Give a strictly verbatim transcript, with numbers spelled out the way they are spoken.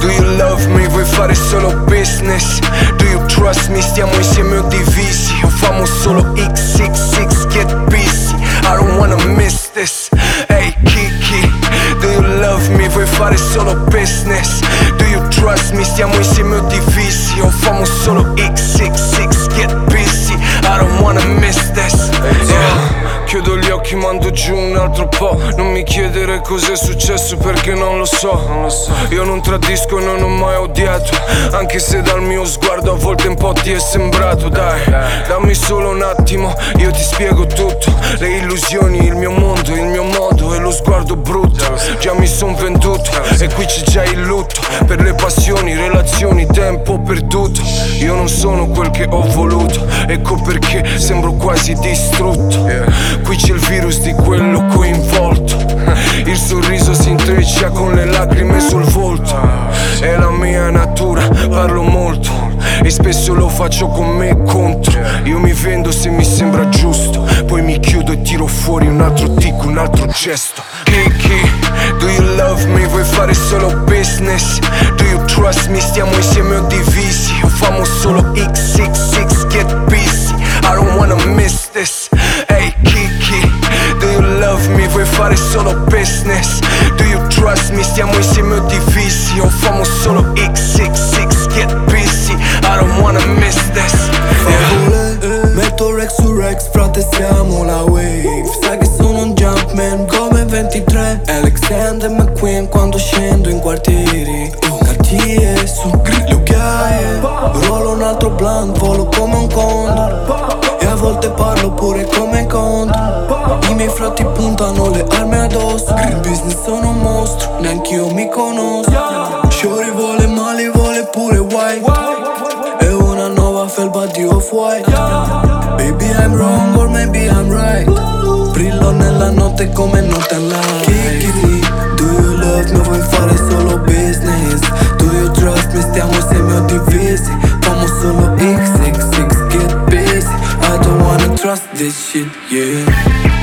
Do you love me? Vuoi fare solo business? Do you trust me? Stiamo insieme o divisi? O famo solo X X X, get busy. I don't wanna miss this. Hey Kiki, do you love me? Vuoi fare solo business? Do you trust me? Stiamo insieme o divisi? O famo solo X X X, get busy. I don't wanna miss this. Yeah. Chiudo gli occhi, mando giù un altro po'. Non mi chiedere cos'è successo perché non lo so. Non lo so. Io non tradisco e non ho mai odiato, anche se dal mio sguardo a volte un po' ti è sembrato. Dai, dammi solo un attimo, io ti spiego tutto. Le illusioni, il mio mondo, il mio modo e lo sguardo brutto. Già mi son venduto e qui c'è già il lutto. Per le passioni, relazioni, tempo perduto. Io non sono quel che ho voluto, ecco perché sembro quasi distrutto. Qui c'è il virus di quello coinvolto. Il sorriso si intreccia con le lacrime sul volto. È la mia natura, parlo molto e spesso lo faccio con me contro. Io mi vendo se mi sembra giusto, poi mi chiudo e tiro fuori un altro tic, un altro gesto. Kiki, do you love me? Vuoi fare solo business? Do you trust me? Stiamo insieme o divisi? O famo solo X X X, get busy. I don't wanna miss this. Hey Kiki, do you love me? Vuoi fare solo business? Do you trust me? Stiamo insieme o divisi? O famo solo X X X, get busy. I don't wanna miss this. Yeah. Metto Rex su Rex, frate siamo la wave. Sai che sono un jumpman come ventitré. Alexander McQueen quando scendo in quartieri. Oh, Cartier su le occhiaie. Rollo un altro blunt, volo come un condor. E a volte parlo pure come contro. I miei frati puntano le armi addosso. Il business sono un mostro, neanch'io mi conosco. Shorty vuole male, vuole pure white. E una nuova felpa di off-white. Baby I'm wrong or maybe I'm right. Brillo nella notte come Northern Lights. Kiki, do you love me? Vuoi fare solo business? Do you trust me? Stiamo insieme o divisi? Famo solo X X X, get busy. I don't wanna trust this shit, yeah.